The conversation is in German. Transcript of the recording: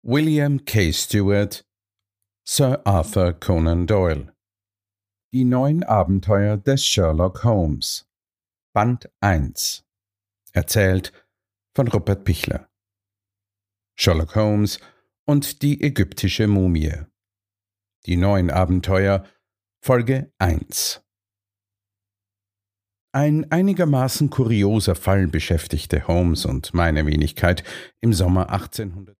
William K. Stewart, Sir Arthur Conan Doyle. Die neuen Abenteuer des Sherlock Holmes. Band 1. Erzählt von Rupert Pichler. Sherlock Holmes und die ägyptische Mumie. Die neuen Abenteuer, Folge 1. Ein einigermaßen kurioser Fall beschäftigte Holmes und meine Wenigkeit im Sommer 1800.